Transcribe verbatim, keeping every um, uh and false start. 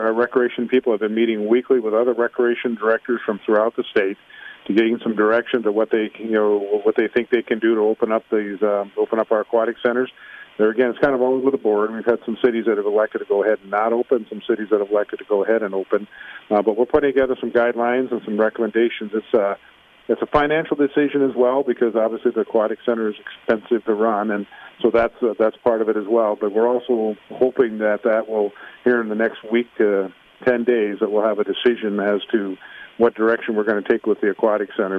our recreation people have been meeting weekly with other recreation directors from throughout the state to getting some direction to what they, you know, what they think they can do to open up these, uh, open up our aquatic centers. There again, it's kind of always with the board. We've had some cities that have elected to go ahead and not open, some cities that have elected to go ahead and open. Uh, but we're putting together some guidelines and some recommendations. It's uh, it's a financial decision as well, because obviously the aquatic center is expensive to run, and so that's uh, that's part of it as well. But we're also hoping that that will, here in the next week to ten days, that we'll have a decision as to what direction we're going to take with the aquatic center.